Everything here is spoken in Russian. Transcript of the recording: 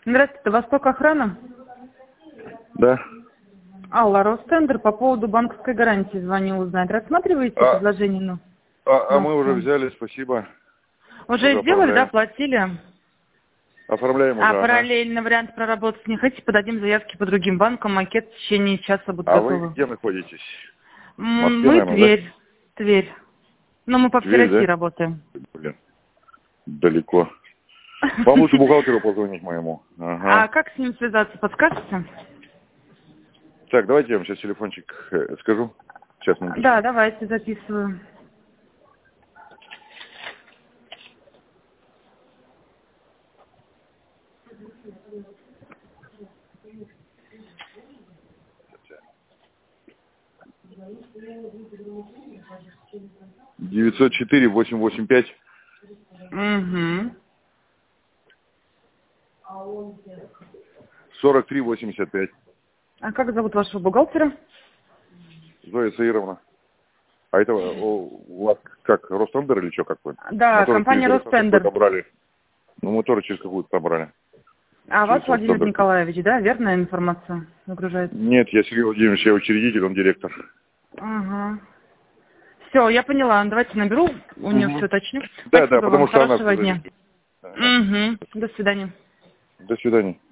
Здравствуйте, Восток Охрана. Да. Алла, Ростендер, по поводу банковской гарантии звонил узнать. Рассматриваете предложение? Мы уже взяли, спасибо. Уже сделали, да, платили? Оформляем уже. Параллельно вариант проработать не хотите? Подадим заявки по другим банкам, макет в течение часа будет готовы. Вы где находитесь? Мы Тверь. Да? Тверь. Но мы по всей России, да? Работаем. Блин, далеко. Вам лучше бухгалтеру позвонить моему. А как с ним связаться, подскажете? Так, давайте я вам сейчас телефончик скажу. Сейчас. Да, давайте, записываю. (904) 885. Угу. 43 85. А как зовут вашего бухгалтера? Зоя Саировна. А это у вас как, Ростендер или что, как вы? Да, компания Ростендер. Мы тоже через какую-то там брали. А вас Владимир Николаевич, да? Верная информация загружается? Нет, я Сергей Владимирович, я учредитель, он директор. Ага. Все, я поняла. Давайте наберу, у нее все уточню. Да, потому что она... Хорошего дня. Угу. До свидания. До свидания.